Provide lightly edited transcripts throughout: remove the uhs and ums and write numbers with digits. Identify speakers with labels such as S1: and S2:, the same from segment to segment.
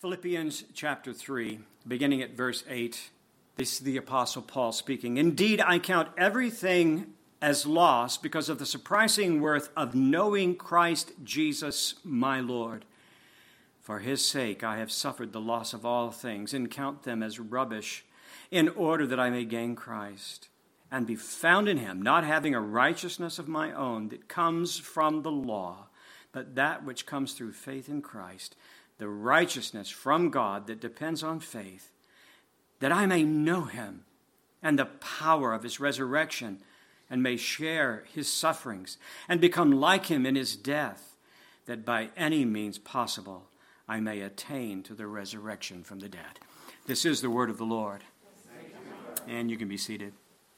S1: Philippians chapter 3, beginning at verse 8, this is the Apostle Paul speaking. Indeed, I count everything as loss because of the surprising worth of knowing Christ Jesus my Lord. For his sake I have suffered the loss of all things and count them as rubbish, in order that I may gain Christ and be found in him, not having a righteousness of my own that comes from the law, but that which comes through faith in Christ, the righteousness from God that depends on faith, that I may know him and the power of his resurrection, and may share his sufferings and become like him in his death, that by any means possible I may attain to the resurrection from the dead. This is the word of the Lord. And you can be seated.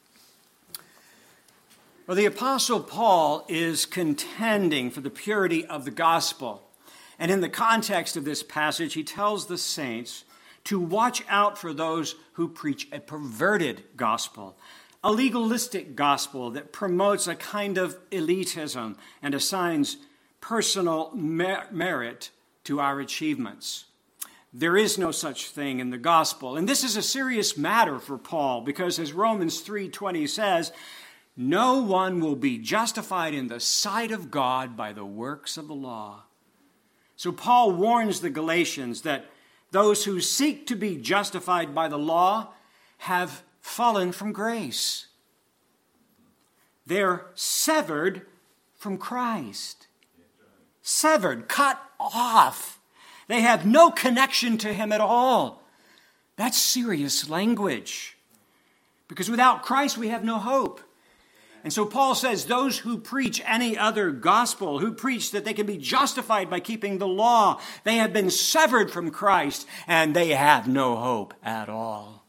S1: Well, the Apostle Paul is contending for the purity of the gospel. And in the context of this passage, he tells the saints to watch out for those who preach a perverted gospel, a legalistic gospel that promotes a kind of elitism and assigns personal merit to our achievements. There is no such thing in the gospel. And this is a serious matter for Paul because, as Romans 3:20 says, no one will be justified in the sight of God by the works of the law. So Paul warns the Galatians that those who seek to be justified by the law have fallen from grace. They're severed from Christ. Severed, cut off. They have no connection to him at all. That's serious language. Because without Christ, we have no hope. And so Paul says those who preach any other gospel, who preach that they can be justified by keeping the law, they have been severed from Christ and they have no hope at all.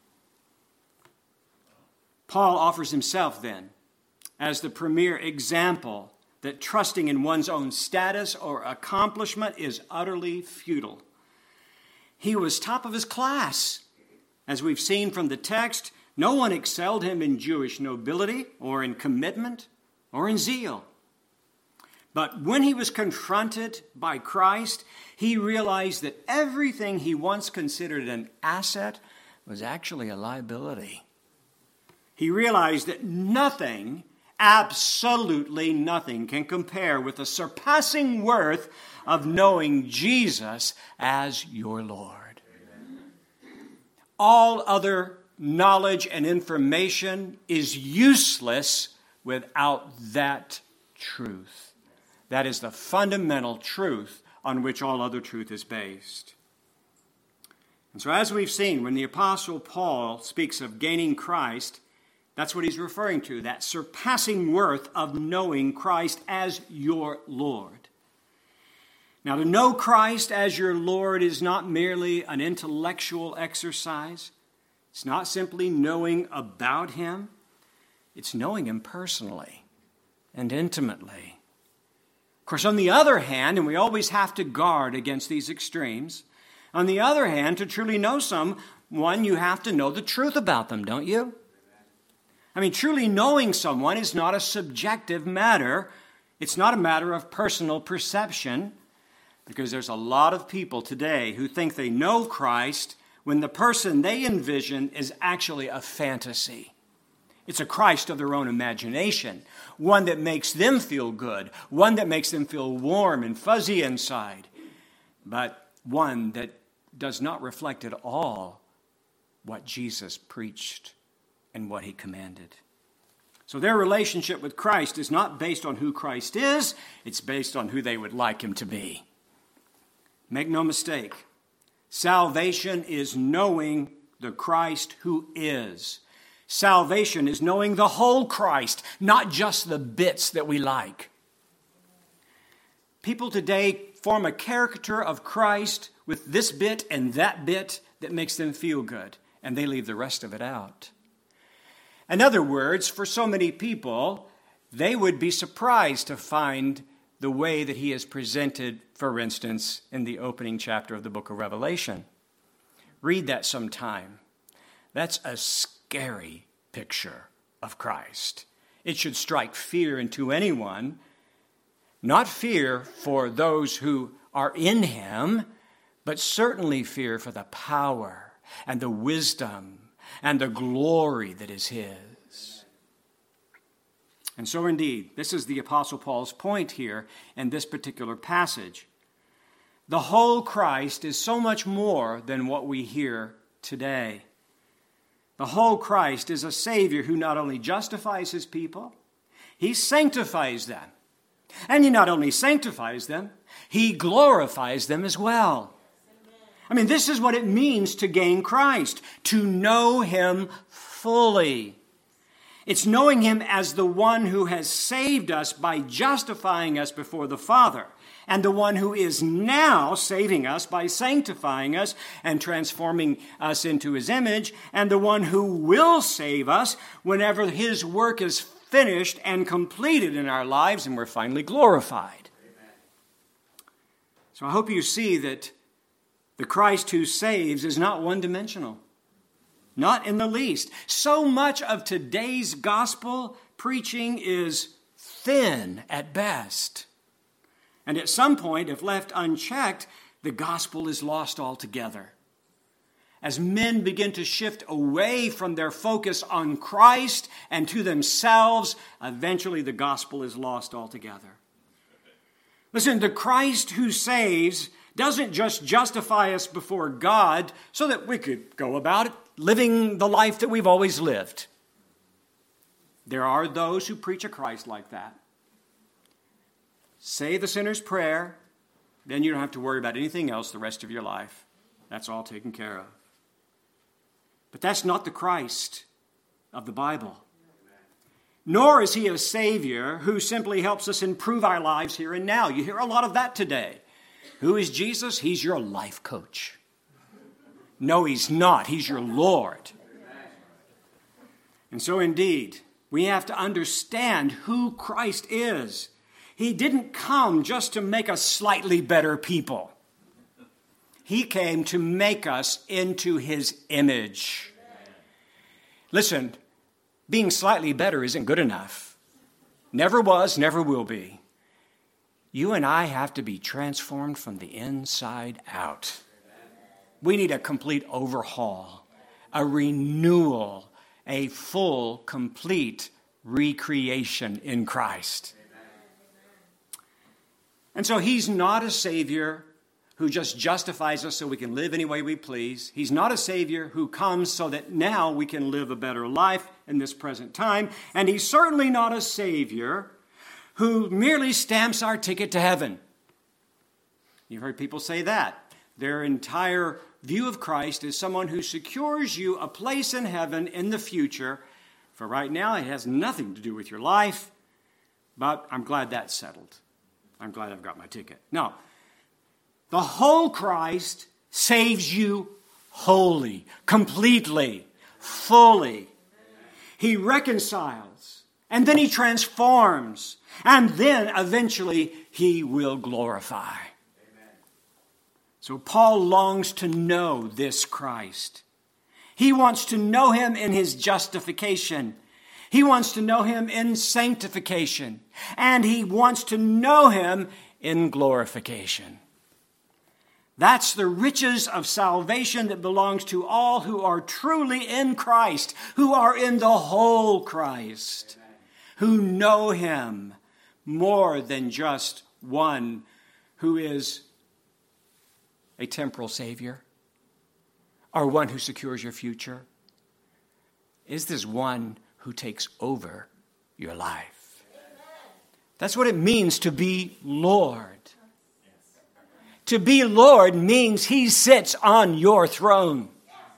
S1: Paul offers himself then as the premier example that trusting in one's own status or accomplishment is utterly futile. He was top of his class. As we've seen from the text, no one excelled him in Jewish nobility or in commitment or in zeal. But when he was confronted by Christ, he realized that everything he once considered an asset was actually a liability. He realized that nothing, absolutely nothing, can compare with the surpassing worth of knowing Jesus as your Lord. Amen. All other knowledge and information is useless without that truth. That is the fundamental truth on which all other truth is based. And so as we've seen, when the Apostle Paul speaks of gaining Christ, that's what he's referring to, that surpassing worth of knowing Christ as your Lord. Now, to know Christ as your Lord is not merely an intellectual exercise. It's not simply knowing about him. It's knowing him personally and intimately. Of course, on the other hand, and we always have to guard against these extremes, on the other hand, to truly know someone, you have to know the truth about them, don't you? I mean, truly knowing someone is not a subjective matter. It's not a matter of personal perception, because there's a lot of people today who think they know Christ when the person they envision is actually a fantasy. It's a Christ of their own imagination, one that makes them feel good, one that makes them feel warm and fuzzy inside, but one that does not reflect at all what Jesus preached and what he commanded. So their relationship with Christ is not based on who Christ is, it's based on who they would like him to be. Make no mistake, salvation is knowing the Christ who is. Salvation is knowing the whole Christ, not just the bits that we like. People today form a caricature of Christ with this bit and that bit that makes them feel good, and they leave the rest of it out. In other words, for so many people, they would be surprised to find the way that he is presented, for instance, in the opening chapter of the book of Revelation. Read that sometime. That's a scary picture of Christ. It should strike fear into anyone, not fear for those who are in him, but certainly fear for the power and the wisdom and the glory that is his. And so indeed, this is the Apostle Paul's point here in this particular passage. The whole Christ is so much more than what we hear today. The whole Christ is a Savior who not only justifies his people, he sanctifies them. And he not only sanctifies them, he glorifies them as well. I mean, this is what it means to gain Christ, to know him fully. It's knowing him as the one who has saved us by justifying us before the Father, and the one who is now saving us by sanctifying us and transforming us into his image, and the one who will save us whenever his work is finished and completed in our lives and we're finally glorified. Amen. So I hope you see that the Christ who saves is not one-dimensional. Not in the least. So much of today's gospel preaching is thin at best. And at some point, if left unchecked, the gospel is lost altogether. As men begin to shift away from their focus on Christ and to themselves, eventually the gospel is lost altogether. Listen, the Christ who saves doesn't just justify us before God so that we could go about it living the life that we've always lived. There are those who preach a Christ like that. Say the sinner's prayer, then you don't have to worry about anything else the rest of your life. That's all taken care of. But that's not the Christ of the Bible. Nor is he a Savior who simply helps us improve our lives here and now. You hear a lot of that today. Who is Jesus? He's your life coach. No, he's not. He's your Lord. And so indeed, we have to understand who Christ is. He didn't come just to make us slightly better people. He came to make us into his image. Listen, being slightly better isn't good enough. Never was, never will be. You and I have to be transformed from the inside out. We need a complete overhaul, a renewal, a full, complete recreation in Christ. And so he's not a Savior who just justifies us so we can live any way we please. He's not a Savior who comes so that now we can live a better life in this present time. And he's certainly not a Savior who merely stamps our ticket to heaven. You've heard people say that. Their entire view of Christ is someone who secures you a place in heaven in the future. For right now, it has nothing to do with your life. But I'm glad that's settled. I'm glad I've got my ticket. No. The whole Christ saves you wholly, completely, fully. He reconciles, and then he transforms, and then eventually he will glorify. Amen. So Paul longs to know this Christ. He wants to know him in his justification. He wants to know him in sanctification. And he wants to know him in glorification. That's the riches of salvation that belongs to all who are truly in Christ, who are in the whole Christ, who know him more than just one who is a temporal Savior or one who secures your future. Is this one who takes over your life? That's what it means to be Lord. To be Lord means he sits on your throne.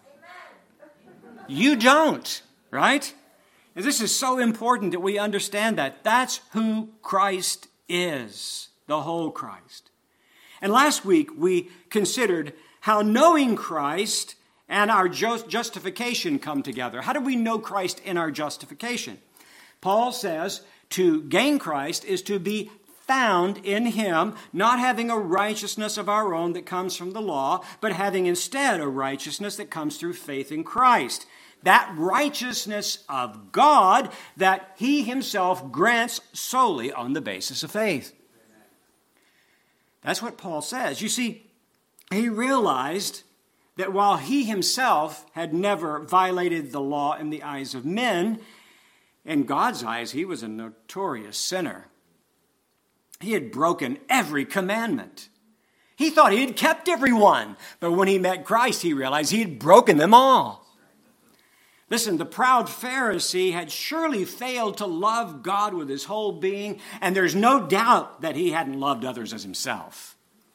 S1: You don't, right? And this is so important that we understand that. That's who Christ is, the whole Christ. And last week we considered how knowing Christ and our justification come together. How do we know Christ in our justification? Paul says to gain Christ is to be found in him, not having a righteousness of our own that comes from the law, but having instead a righteousness that comes through faith in Christ. That righteousness of God that he himself grants solely on the basis of faith. That's what Paul says. You see, he realized that while he himself had never violated the law in the eyes of men, in God's eyes, he was a notorious sinner. He had broken every commandment. He thought he had kept every one, but when he met Christ, he realized he had broken them all. Listen, the proud Pharisee had surely failed to love God with his whole being, and there's no doubt that he hadn't loved others as himself.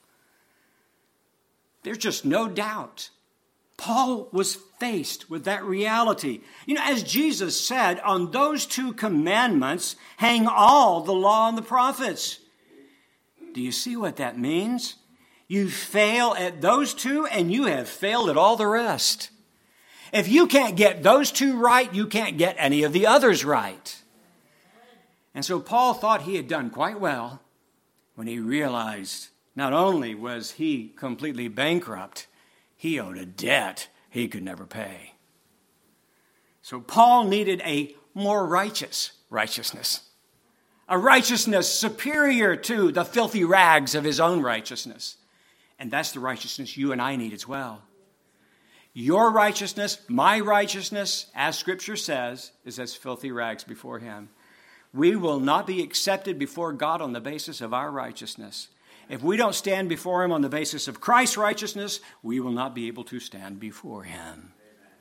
S1: There's just no doubt. Paul was faced with that reality. You know, as Jesus said, on those two commandments hang all the law and the prophets. Do you see what that means? You fail at those two and you have failed at all the rest. If you can't get those two right, you can't get any of the others right. And so Paul thought he had done quite well when he realized not only was he completely bankrupt, he owed a debt he could never pay. So Paul needed a more righteous righteousness, a righteousness superior to the filthy rags of his own righteousness. And that's the righteousness you and I need as well. Your righteousness, my righteousness, as Scripture says, is as filthy rags before him. We will not be accepted before God on the basis of our righteousness. If we don't stand before him on the basis of Christ's righteousness, we will not be able to stand before him.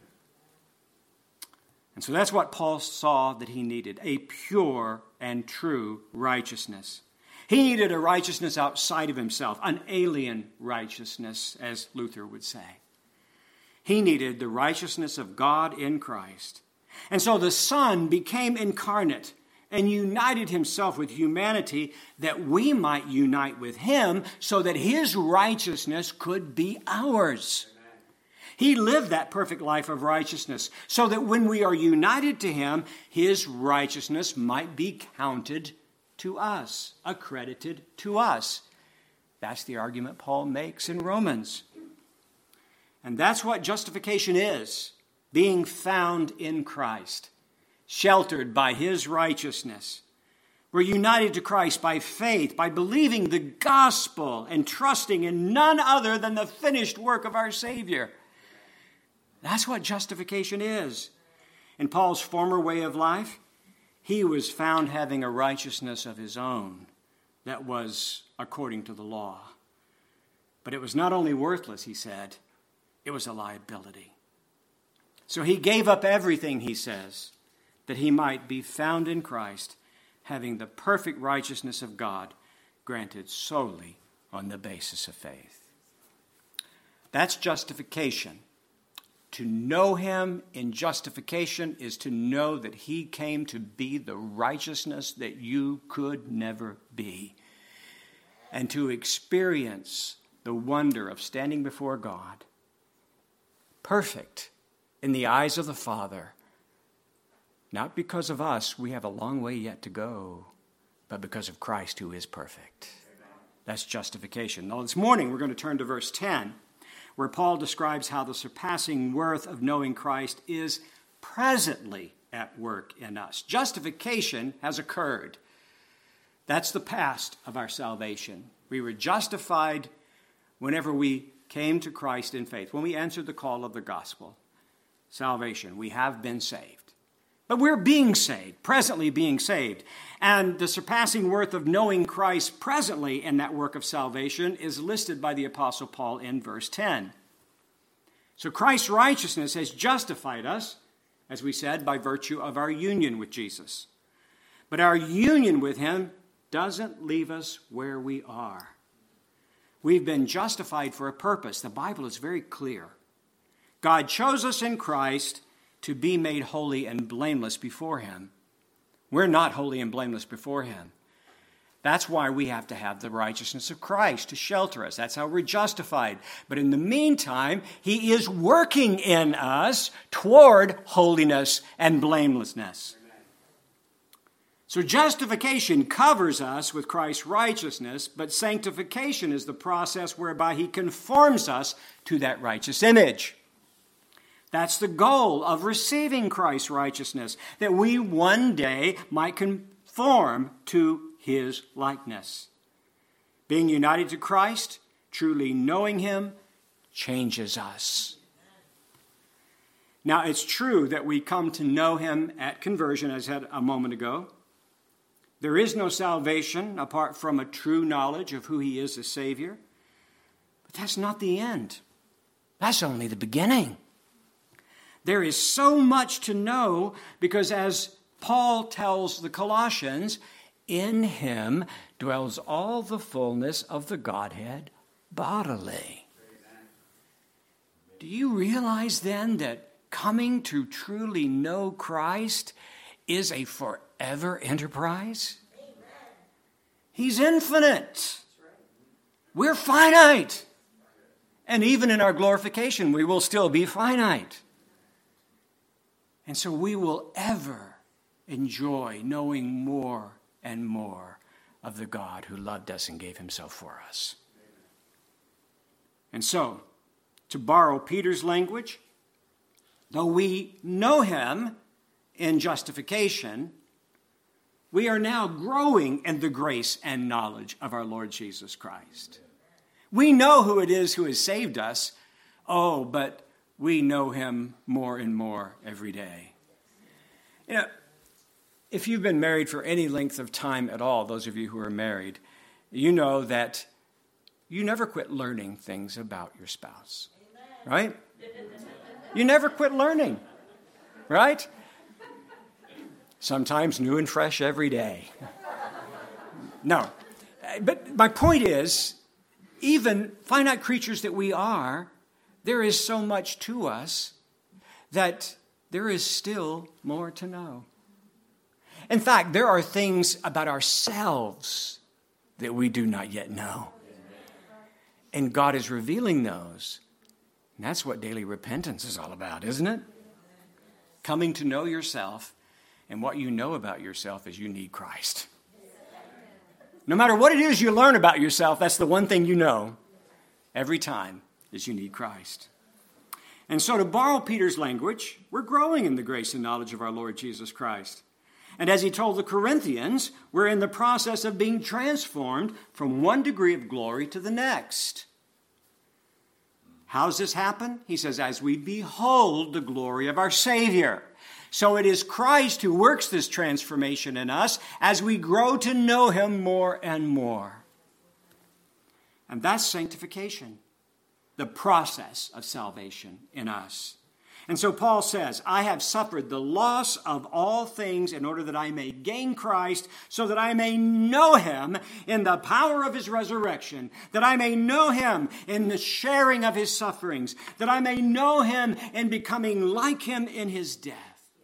S1: And so that's what Paul saw that he needed, a pure and true righteousness. He needed a righteousness outside of himself, an alien righteousness, as Luther would say. He needed the righteousness of God in Christ. And so the Son became incarnate and united himself with humanity that we might unite with him so that his righteousness could be ours. Amen. He lived that perfect life of righteousness so that when we are united to him, his righteousness might be counted to us, accredited to us. That's the argument Paul makes in Romans. And that's what justification is, being found in Christ, sheltered by his righteousness. We're united to Christ by faith, by believing the gospel and trusting in none other than the finished work of our Savior. That's what justification is. In Paul's former way of life, he was found having a righteousness of his own that was according to the law. But it was not only worthless, he said, it was a liability. So he gave up everything, he says, that he might be found in Christ, having the perfect righteousness of God granted solely on the basis of faith. That's justification. To know him in justification is to know that he came to be the righteousness that you could never be, and to experience the wonder of standing before God, perfect in the eyes of the Father. Not because of us, we have a long way yet to go, but because of Christ who is perfect. That's justification. Now this morning we're going to turn to verse 10, where Paul describes how the surpassing worth of knowing Christ is presently at work in us. Justification has occurred. That's the past of our salvation. We were justified whenever we came to Christ in faith, when we answered the call of the gospel. Salvation, we have been saved. But we're being saved, presently being saved. And the surpassing worth of knowing Christ presently in that work of salvation is listed by the Apostle Paul in verse 10. So Christ's righteousness has justified us, as we said, by virtue of our union with Jesus. But our union with him doesn't leave us where we are. We've been justified for a purpose. The Bible is very clear. God chose us in Christ to be made holy and blameless before him. We're not holy and blameless before him. That's why we have to have the righteousness of Christ to shelter us. That's how we're justified. But in the meantime, he is working in us toward holiness and blamelessness. So justification covers us with Christ's righteousness, but sanctification is the process whereby he conforms us to that righteous image. That's the goal of receiving Christ's righteousness, that we one day might conform to his likeness. Being united to Christ, truly knowing him, changes us. Now, it's true that we come to know him at conversion, as I said a moment ago. There is no salvation apart from a true knowledge of who he is as Savior. But that's not the end. That's only the beginning. There is so much to know because, as Paul tells the Colossians, in him dwells all the fullness of the Godhead bodily. Do you realize then that coming to truly know Christ is a forever enterprise? He's infinite. We're finite. And even in our glorification, we will still be finite. And so we will ever enjoy knowing more and more of the God who loved us and gave himself for us. And so, to borrow Peter's language, though we know him in justification, we are now growing in the grace and knowledge of our Lord Jesus Christ. We know who it is who has saved us. Oh, but we know him more and more every day. You know, if you've been married for any length of time at all, those of you who are married, you know that you never quit learning things about your spouse, right? You never quit learning, right? Sometimes new and fresh every day. No, but my point is, even finite creatures that we are, there is so much to us that there is still more to know. In fact, there are things about ourselves that we do not yet know. And God is revealing those. And that's what daily repentance is all about, isn't it? Coming to know yourself, and what you know about yourself is you need Christ. No matter what it is you learn about yourself, that's the one thing you know every time is you need Christ. And so to borrow Peter's language, we're growing in the grace and knowledge of our Lord Jesus Christ. And as he told the Corinthians, we're in the process of being transformed from one degree of glory to the next. How does this happen? He says, as we behold the glory of our Savior. So it is Christ who works this transformation in us as we grow to know him more and more. And that's sanctification, the process of salvation in us. And so Paul says, I have suffered the loss of all things in order that I may gain Christ, so that I may know him in the power of his resurrection, that I may know him in the sharing of his sufferings, that I may know him in becoming like him in his death.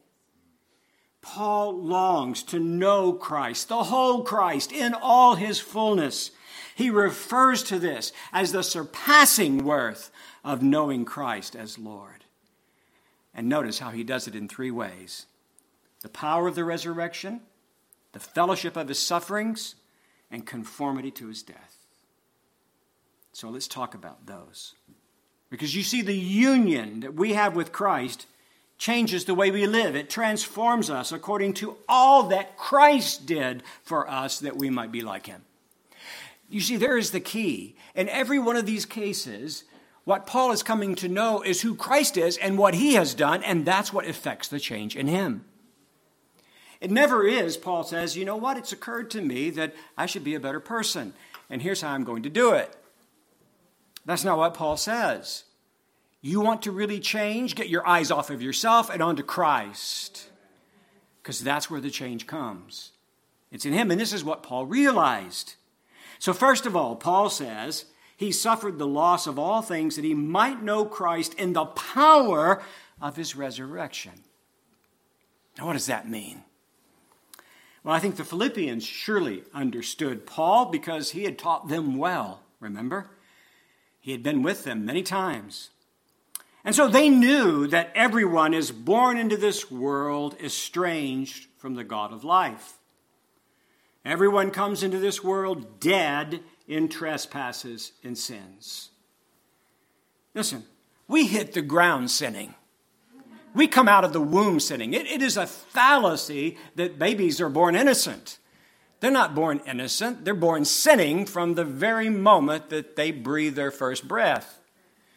S1: Paul longs to know Christ, the whole Christ, in all his fullness. He refers to this as the surpassing worth of knowing Christ as Lord. And notice how he does it in three ways: the power of the resurrection, the fellowship of his sufferings, and conformity to his death. So let's talk about those. Because you see, the union that we have with Christ changes the way we live. It transforms us according to all that Christ did for us that we might be like him. You see, there is the key. In every one of these cases, what Paul is coming to know is who Christ is and what he has done, and that's what affects the change in him. It never is, Paul says, you know what, it's occurred to me that I should be a better person, and here's how I'm going to do it. That's not what Paul says. You want to really change? Get your eyes off of yourself and onto Christ, because that's where the change comes. It's in him, and this is what Paul realized. So first of all, Paul says he suffered the loss of all things that he might know Christ in the power of his resurrection. Now, what does that mean? Well, I think the Philippians surely understood Paul because he had taught them well, remember? He had been with them many times. And so they knew that everyone is born into this world estranged from the God of life. Everyone comes into this world dead in trespasses and sins. Listen, we hit the ground sinning. We come out of the womb sinning. It is a fallacy that babies are born innocent. They're not born innocent. They're born sinning from the very moment that they breathe their first breath.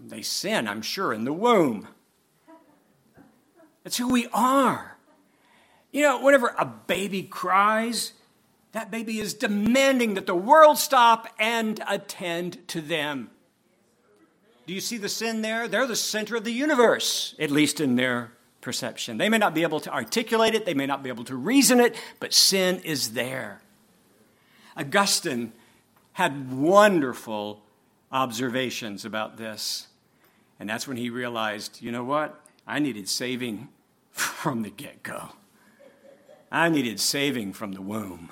S1: They sin, I'm sure, in the womb. That's who we are. You know, whenever a baby cries, that baby is demanding that the world stop and attend to them. Do you see the sin there? They're the center of the universe, at least in their perception. They may not be able to articulate it, they may not be able to reason it, but sin is there. Augustine had wonderful observations about this. And that's when he realized, you know what? I needed saving from the get-go. I needed saving from the womb.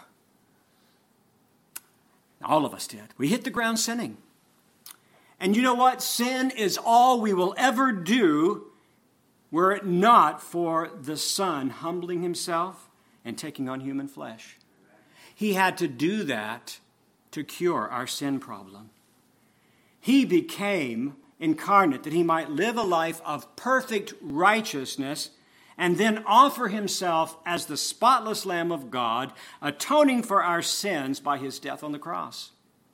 S1: All of us did. We hit the ground sinning. And you know what? Sin is all we will ever do were it not for the Son humbling himself and taking on human flesh. He had to do that to cure our sin problem. He became incarnate that he might live a life of perfect righteousness and then offer himself as the spotless Lamb of God, atoning for our sins by his death on the cross.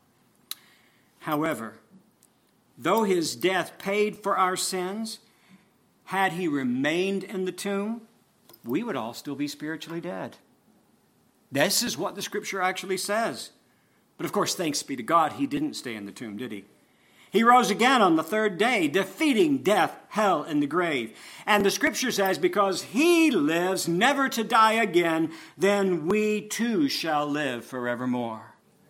S1: However, though his death paid for our sins, had he remained in the tomb, we would all still be spiritually dead. This is what the Scripture actually says. But of course, thanks be to God, he didn't stay in the tomb, did he? He rose again on the third day, defeating death, hell, and the grave. And the Scripture says, because he lives never to die again, then we too shall live forevermore.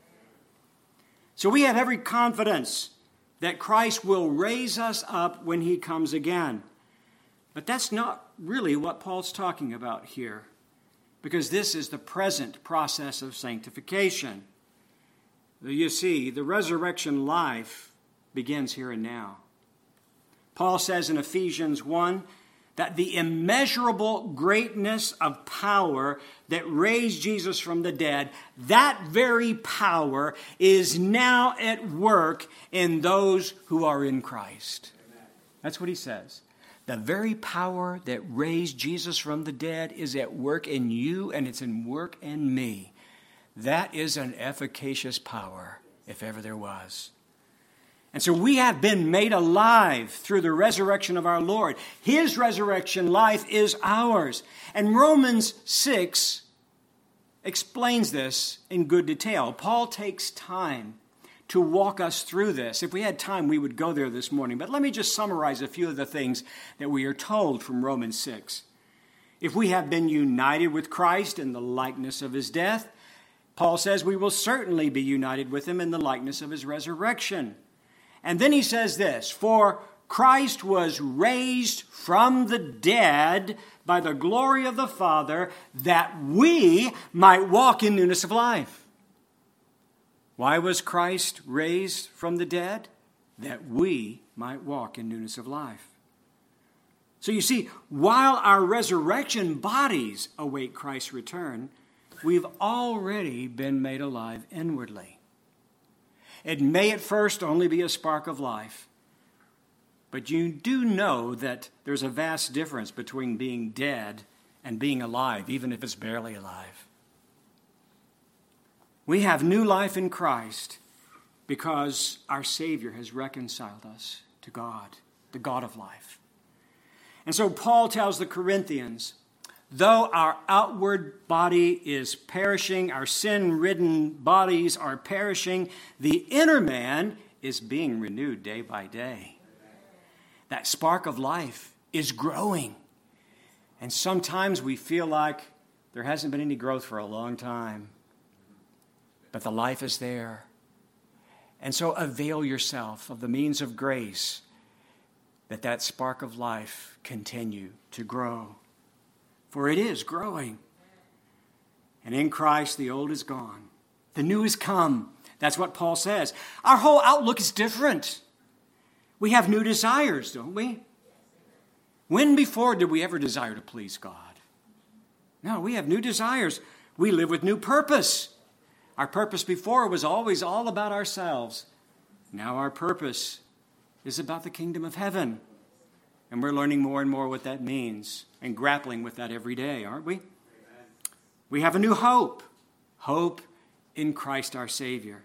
S1: So we have every confidence that Christ will raise us up when he comes again. But that's not really what Paul's talking about here, because this is the present process of sanctification. You see, the resurrection life begins here and now. Paul says in Ephesians 1 that the immeasurable greatness of power that raised Jesus from the dead, that very power is now at work in those who are in Christ. That's what he says. The very power that raised Jesus from the dead is at work in you, and it's in work in me. That is an efficacious power, if ever there was. And so we have been made alive through the resurrection of our Lord. His resurrection life is ours. And Romans 6 explains this in good detail. Paul takes time to walk us through this. If we had time, we would go there this morning. But let me just summarize a few of the things that we are told from Romans 6. If we have been united with Christ in the likeness of his death, Paul says we will certainly be united with him in the likeness of his resurrection. And then he says this, for Christ was raised from the dead by the glory of the Father, that we might walk in newness of life. Why was Christ raised from the dead? That we might walk in newness of life. So you see, while our resurrection bodies await Christ's return, we've already been made alive inwardly. It may at first only be a spark of life, but you do know that there's a vast difference between being dead and being alive, even if it's barely alive. We have new life in Christ because our Savior has reconciled us to God, the God of life. And so Paul tells the Corinthians, though our outward body is perishing, our sin-ridden bodies are perishing, the inner man is being renewed day by day. That spark of life is growing. And sometimes we feel like there hasn't been any growth for a long time. But the life is there. And so avail yourself of the means of grace that spark of life continue to grow. For it is growing. And in Christ, the old is gone. The new has come. That's what Paul says. Our whole outlook is different. We have new desires, don't we? When before did we ever desire to please God? No, we have new desires. We live with new purpose. Our purpose before was always all about ourselves. Now our purpose is about the kingdom of heaven. And we're learning more and more what that means and grappling with that every day, aren't we? Amen. We have a new hope. Hope in Christ our Savior.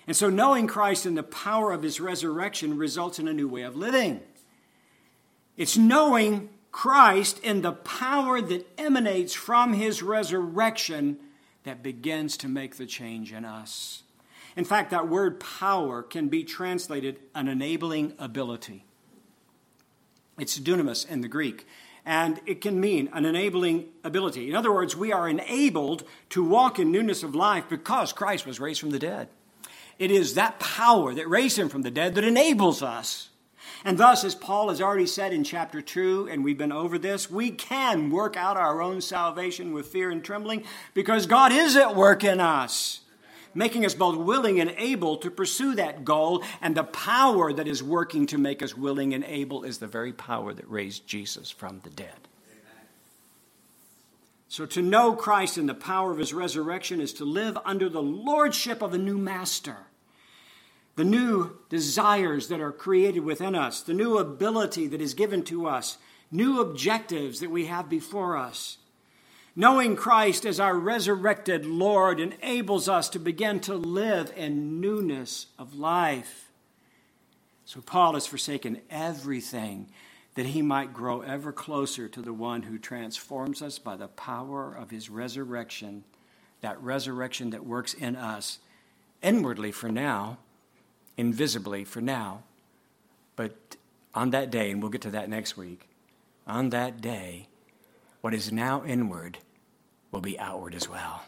S1: And so knowing Christ and the power of his resurrection results in a new way of living. It's knowing Christ and the power that emanates from his resurrection that begins to make the change in us. In fact, that word power can be translated an enabling ability. It's dunamis in the Greek, and it can mean an enabling ability. In other words, we are enabled to walk in newness of life because Christ was raised from the dead. It is that power that raised him from the dead that enables us. And thus, as Paul has already said in chapter 2, and we've been over this, we can work out our own salvation with fear and trembling because God is at work in us, making us both willing and able to pursue that goal. And the power that is working to make us willing and able is the very power that raised Jesus from the dead. Amen. So to know Christ and the power of his resurrection is to live under the lordship of a new master. The new desires that are created within us, the new ability that is given to us, new objectives that we have before us. Knowing Christ as our resurrected Lord enables us to begin to live in newness of life. So Paul has forsaken everything that he might grow ever closer to the one who transforms us by the power of his resurrection, that resurrection that works in us inwardly for now, invisibly for now. But on that day, and we'll get to that next week, on that day, what is now inward will be outward as well.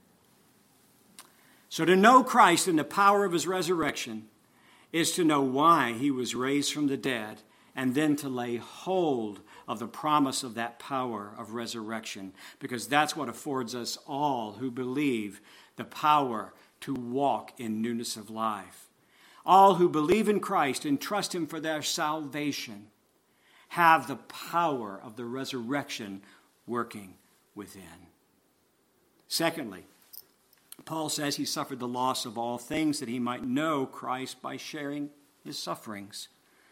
S1: So to know Christ and the power of his resurrection is to know why he was raised from the dead, and then to lay hold of the promise of that power of resurrection, because that's what affords us all who believe the power to walk in newness of life. All who believe in Christ and trust him for their salvation have the power of the resurrection working within. Secondly, Paul says he suffered the loss of all things that he might know Christ by sharing his sufferings.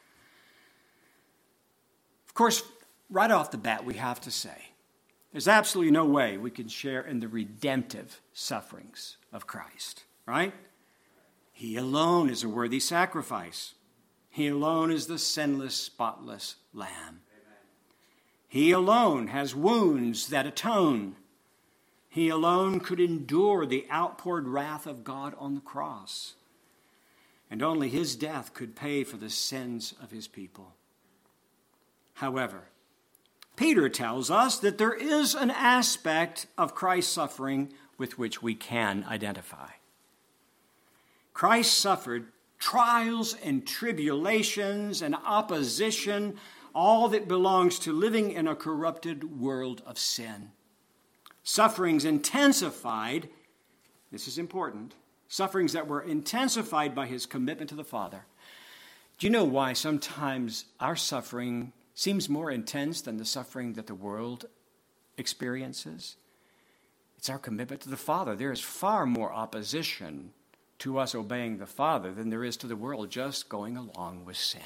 S1: Of course, right off the bat, we have to say, there's absolutely no way we can share in the redemptive sufferings of Christ, right? He alone is a worthy sacrifice. He alone is the sinless, spotless Lamb. Amen. He alone has wounds that atone. He alone could endure the outpoured wrath of God on the cross. And only his death could pay for the sins of his people. However, Peter tells us that there is an aspect of Christ's suffering with which we can identify. Christ suffered trials and tribulations and opposition, all that belongs to living in a corrupted world of sin. Sufferings intensified, this is important, sufferings that were intensified by his commitment to the Father. Do you know why sometimes our suffering seems more intense than the suffering that the world experiences? It's our commitment to the Father. There is far more opposition to us obeying the Father than there is to the world just going along with sin.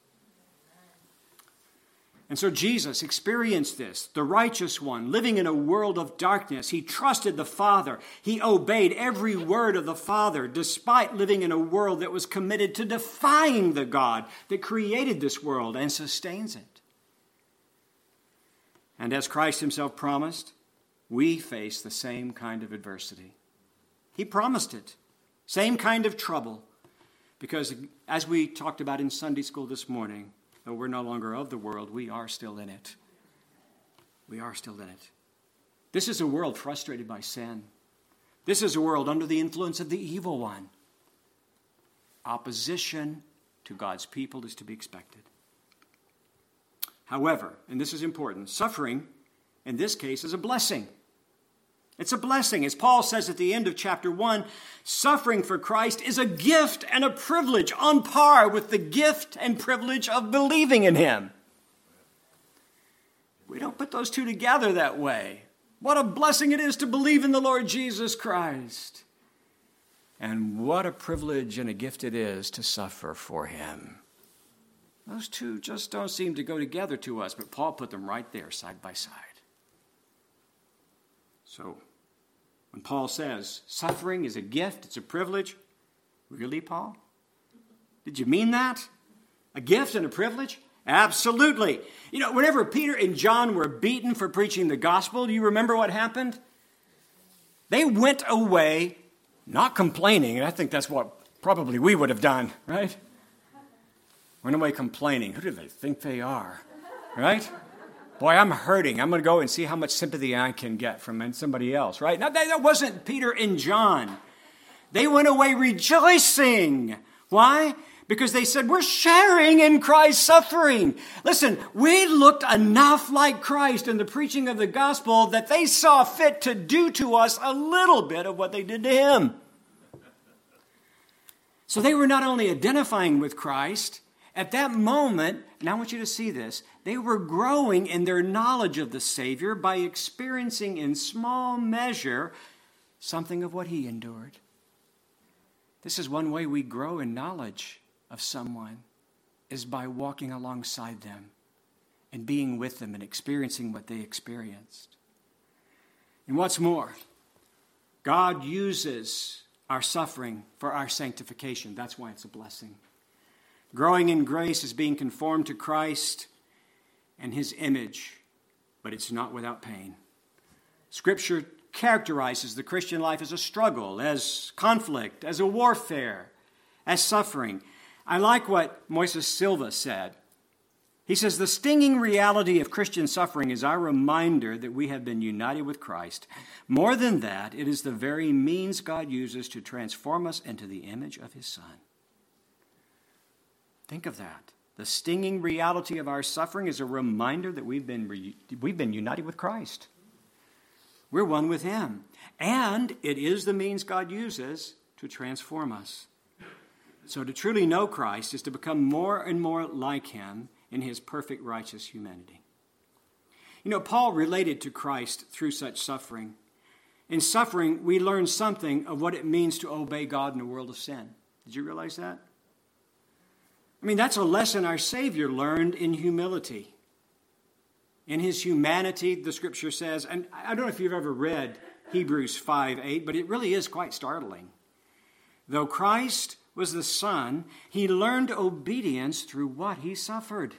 S1: And so Jesus experienced this, the righteous one, living in a world of darkness. He trusted the Father. He obeyed every word of the Father, despite living in a world that was committed to defying the God that created this world and sustains it. And as Christ himself promised, we face the same kind of adversity. He promised it. Same kind of trouble. Because as we talked about in Sunday school this morning, though we're no longer of the world, we are still in it. We are still in it. This is a world frustrated by sin. This is a world under the influence of the evil one. Opposition to God's people is to be expected. However, and this is important, suffering in this case is a blessing. It's a blessing. As Paul says at the end of chapter 1, suffering for Christ is a gift and a privilege on par with the gift and privilege of believing in him. We don't put those two together that way. What a blessing it is to believe in the Lord Jesus Christ. And what a privilege and a gift it is to suffer for him. Those two just don't seem to go together to us, but Paul put them right there side by side. So, when Paul says suffering is a gift, it's a privilege, Really, Paul? Did you mean that? A gift and a privilege? Absolutely. You know, whenever Peter and John were beaten for preaching the gospel, do you remember what happened? They went away not complaining, and I think that's what probably we would have done, right? Went away complaining. Who do they think they are, right? Boy, I'm hurting. I'm going to go and see how much sympathy I can get from somebody else, right? Now, that wasn't Peter and John. They went away rejoicing. Why? Because they said, we're sharing in Christ's suffering. Listen, we looked enough like Christ in the preaching of the gospel that they saw fit to do to us a little bit of what they did to him. So they were not only identifying with Christ, at that moment, and I want you to see this, they were growing in their knowledge of the Savior by experiencing in small measure something of what he endured. This is one way we grow in knowledge of someone, is by walking alongside them and being with them and experiencing what they experienced. And what's more, God uses our suffering for our sanctification. That's why it's a blessing. Growing in grace is being conformed to Christ and his image, but it's not without pain. Scripture characterizes the Christian life as a struggle, as conflict, as a warfare, as suffering. I like what Moises Silva said. He says, the stinging reality of Christian suffering is our reminder that we have been united with Christ. More than that, it is the very means God uses to transform us into the image of his Son. Think of that. The stinging reality of our suffering is a reminder that we've been united with Christ. We're one with him. And it is the means God uses to transform us. So to truly know Christ is to become more and more like him in his perfect righteous humanity. You know, Paul related to Christ through such suffering. In suffering, we learn something of what it means to obey God in a world of sin. Did you realize that? I mean, that's a lesson our Savior learned in humility. In his humanity, the Scripture says, and I don't know if you've ever read Hebrews 5:8, but it really is quite startling. Though Christ was the Son, he learned obedience through what he suffered.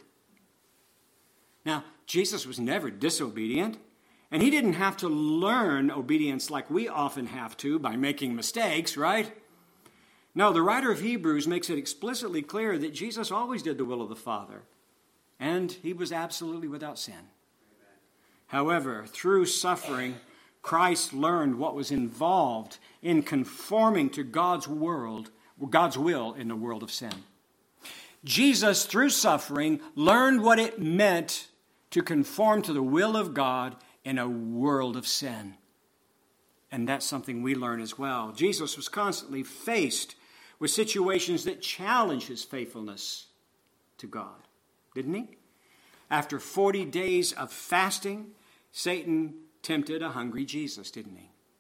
S1: Now, Jesus was never disobedient, and he didn't have to learn obedience like we often have to by making mistakes, right? No, the writer of Hebrews makes it explicitly clear that Jesus always did the will of the Father, and he was absolutely without sin. Amen. However, through suffering, Christ learned what was involved in conforming to God's will in the world of sin. Jesus, through suffering, learned what it meant to conform to the will of God in a world of sin. And that's something we learn as well. Jesus was constantly faced with situations that challenge his faithfulness to God, didn't he? After 40 days of fasting, Satan tempted a hungry Jesus, didn't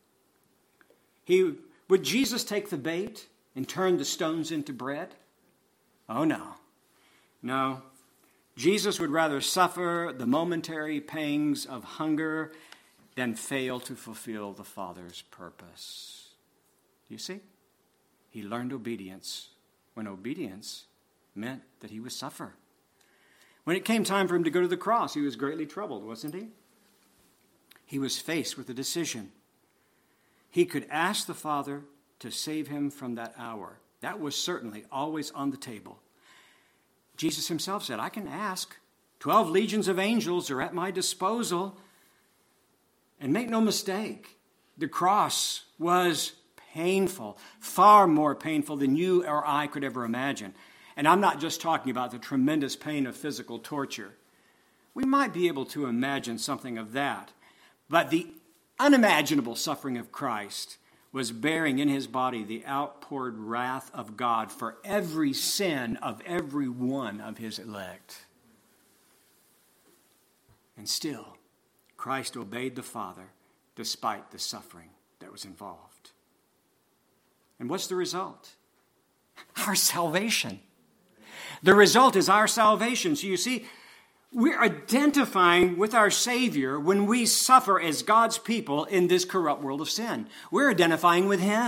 S1: he? Would Jesus take the bait and turn the stones into bread? Oh, no. No. Jesus would rather suffer the momentary pangs of hunger than fail to fulfill the Father's purpose. You see? He learned obedience when obedience meant that he would suffer. When it came time for him to go to the cross, he was greatly troubled, wasn't he? He was faced with a decision. He could ask the Father to save him from that hour. That was certainly always on the table. Jesus himself said, I can ask. 12 legions of angels are at my disposal. And make no mistake, the cross was painful, far more painful than you or I could ever imagine. And I'm not just talking about the tremendous pain of physical torture. We might be able to imagine something of that. But the unimaginable suffering of Christ was bearing in his body the outpoured wrath of God for every sin of every one of his elect. And still, Christ obeyed the Father despite the suffering that was involved. And what's the result? Our salvation. The result is our salvation. So you see, we're identifying with our Savior when we suffer as God's people in this corrupt world of sin. We're identifying with him.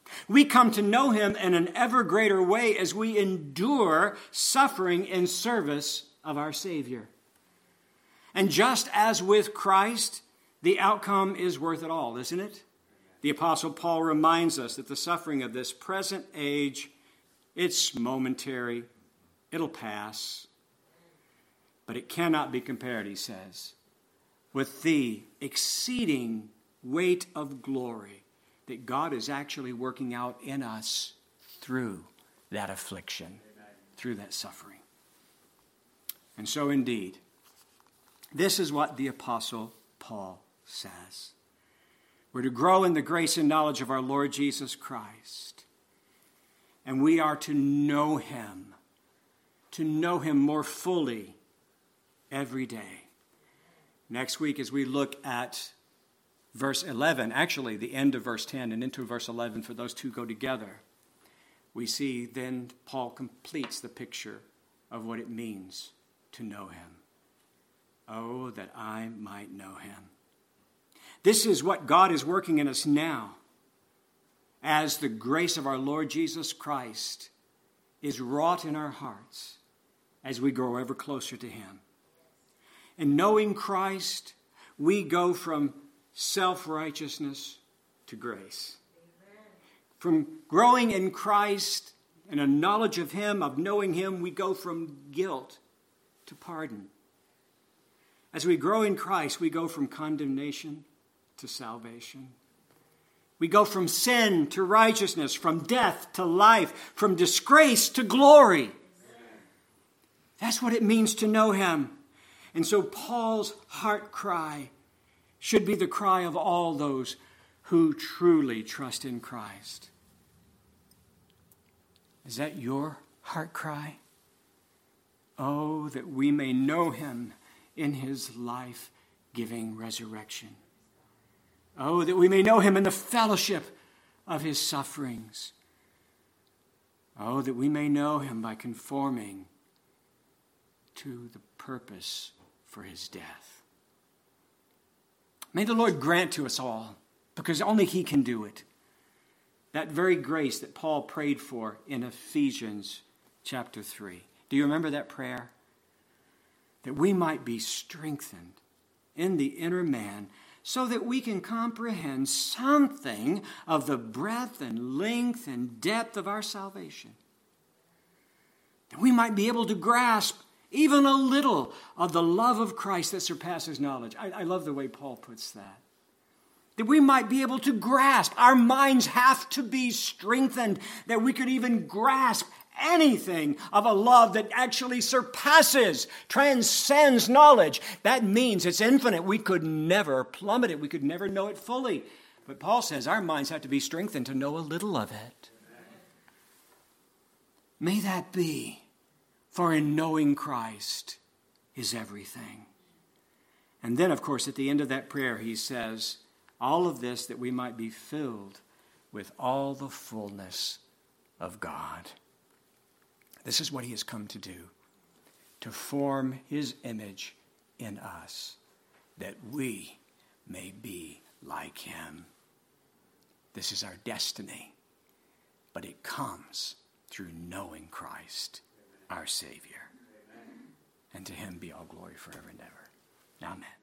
S1: We come to know him in an ever greater way as we endure suffering in service of our Savior. And just as with Christ, the outcome is worth it all, isn't it? The Apostle Paul reminds us that the suffering of this present age, it's momentary, it'll pass, but it cannot be compared, he says, with the exceeding weight of glory that God is actually working out in us through that affliction, through that suffering. And so indeed, this is what the Apostle Paul says. We're to grow in the grace and knowledge of our Lord Jesus Christ. And we are to know him more fully every day. Next week, as we look at verse 11, actually the end of verse 10 and into verse 11, for those two go together, we see then Paul completes the picture of what it means to know him. Oh, that I might know him. This is what God is working in us now, as the grace of our Lord Jesus Christ is wrought in our hearts as we grow ever closer to him. In knowing Christ, we go from self-righteousness to grace. Amen. From growing in Christ and a knowledge of him, of knowing him, we go from guilt to pardon. As we grow in Christ, we go from condemnation to salvation. We go from sin to righteousness, from death to life, from disgrace to glory. That's what it means to know him. And so Paul's heart cry should be the cry of all those who truly trust in Christ. Is that your heart cry? Oh, that we may know him in his life-giving resurrection. Oh, that we may know him in the fellowship of his sufferings. Oh, that we may know him by conforming to the purpose for his death. May the Lord grant to us all, because only he can do it, that very grace that Paul prayed for in Ephesians chapter 3. Do you remember that prayer? That we might be strengthened in the inner man, so that we can comprehend something of the breadth and length and depth of our salvation. That we might be able to grasp even a little of the love of Christ that surpasses knowledge. I love the way Paul puts that. That we might be able to grasp. Our minds have to be strengthened, that we could even grasp anything of a love that actually surpasses, transcends knowledge. That means it's infinite. We could never plummet it. We could never know it fully. But Paul says our minds have to be strengthened to know a little of it. May that be, for in knowing Christ is everything. And then, of course, at the end of that prayer, he says, all of this that we might be filled with all the fullness of God. This is what he has come to do, to form his image in us, that we may be like him. This is our destiny, but it comes through knowing Christ, our Savior. And to him be all glory forever and ever. Amen.